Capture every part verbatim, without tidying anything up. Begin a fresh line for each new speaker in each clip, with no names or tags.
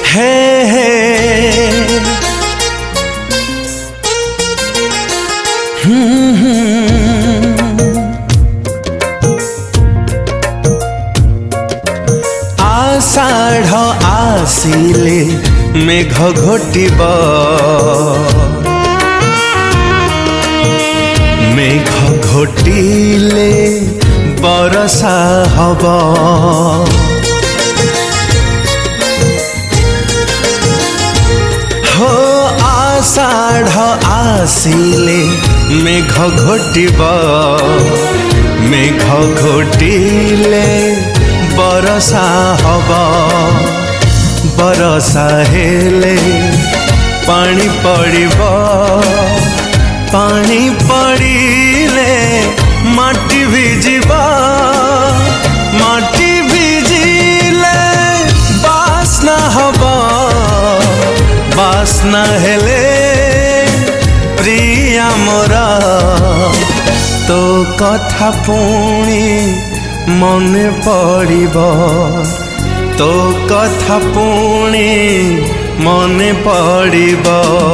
हे हे हम्म हम्म। आषाढ़ आसिले मेघ घोटिब मेघ घोटिले बरसा हब हो आषाढ़ आसिले मेघ घोटिब मेघ घोटिले बरसा हब बरसा हेले पानी पड़िब पानी पड़िले माटी भिजिब माटी भिजिले बास्ना हब बास्ना हेले प्रिया मोरा तो कथा पुणी मने पड़िब तो कथा पुणी मने पड़िब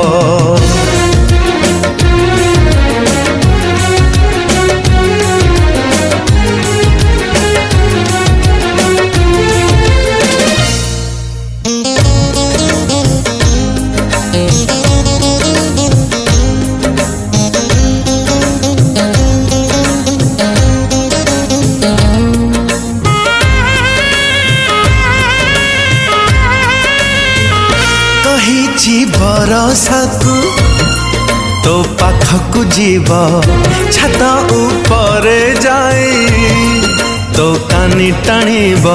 बरसाकू तो पाखकू जीव छात ऊपर जाए तो कानी टाणीब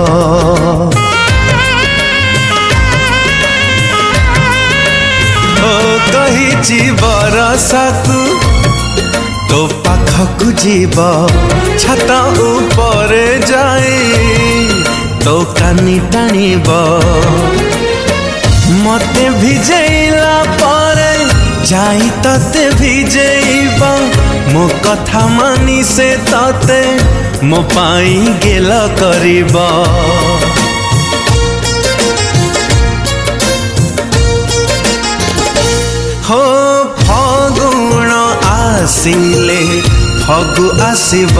ओ कही बरसाकू तो पाखकू जीव छात ऊपर जाए तो कानी टाणीब मते भिजेला पारे जाई तते भिजेब मो कथा मानी से तते मो पाई गेल करिब हो फगुण आसिले फगु आसिब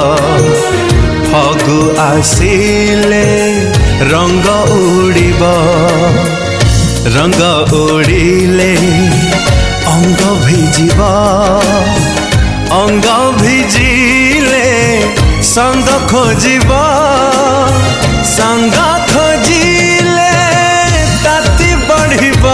फगु आसिले रंग उड़िब रंग उड़िले अंग भिजिब अंग भिजिले संग खोजिब संग खोजिले ताती बढ़िब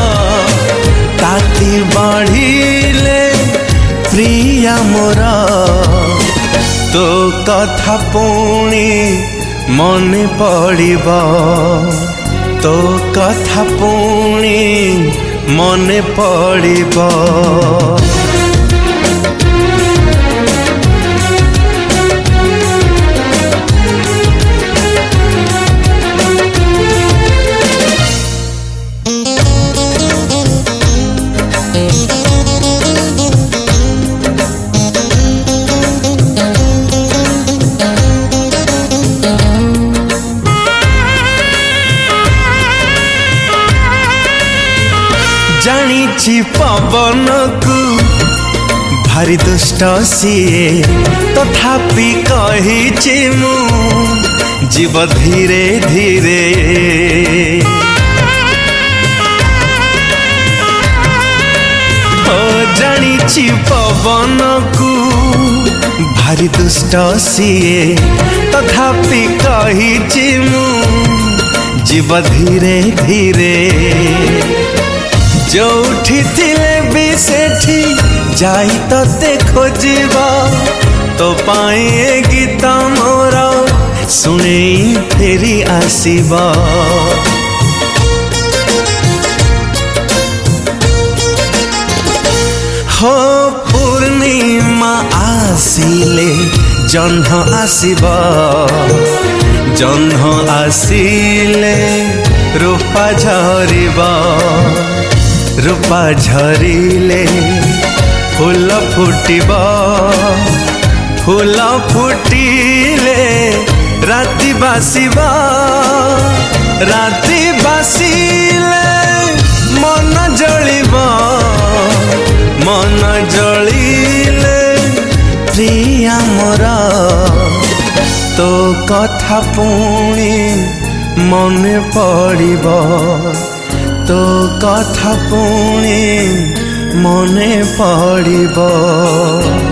ताती बढ़िले प्रिया मोरा तो कथा पुणी मने पड़िब तो कथा पुणी मने पड़िब जानी पवन को भारी दुष्ट सीए तथापि कही मु जीव धीरे धीरे ओ जानी पवन को भारी दुष्ट सीए तथापि कही मु जीव धीरे धीरे जोठी थिले भी सेठी जाई तते खोजिबा तो पाए गीत मोर शुणे फेरी आसीबा हो पूर्णिमा आसिले जह्न आसीबा जह्न आसिले रूपा झरिबा रूपा झरिले फूल फुटिबा फूल फुटिले राति बासिबा राति बासिले मन जलिब मन जलिले प्रिया मोर तो कथा पुणी मने पड़िब तो कथा पुणी मने पड़िब।